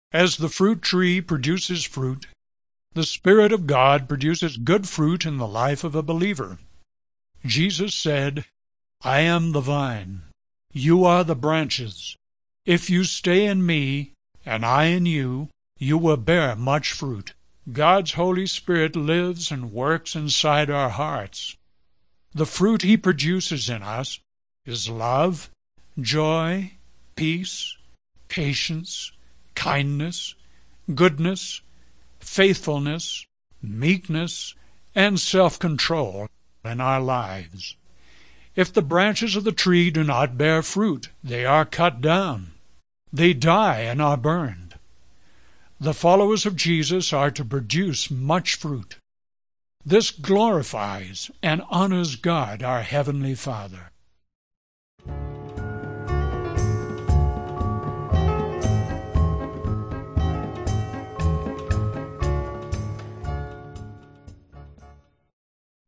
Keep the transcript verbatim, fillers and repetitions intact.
As the fruit tree produces fruit, the Spirit of God produces good fruit in the life of a believer. Jesus said, "I am the vine, you are the branches. If you stay in me, and I in you, you will bear much fruit." God's Holy Spirit lives and works inside our hearts. The fruit He produces in us is love, joy, peace, patience, kindness, goodness, faithfulness, meekness, and self-control in our lives. If the branches of the tree do not bear fruit, they are cut down. They die and are burned. The followers of Jesus are to produce much fruit. This glorifies and honors God, our Heavenly Father.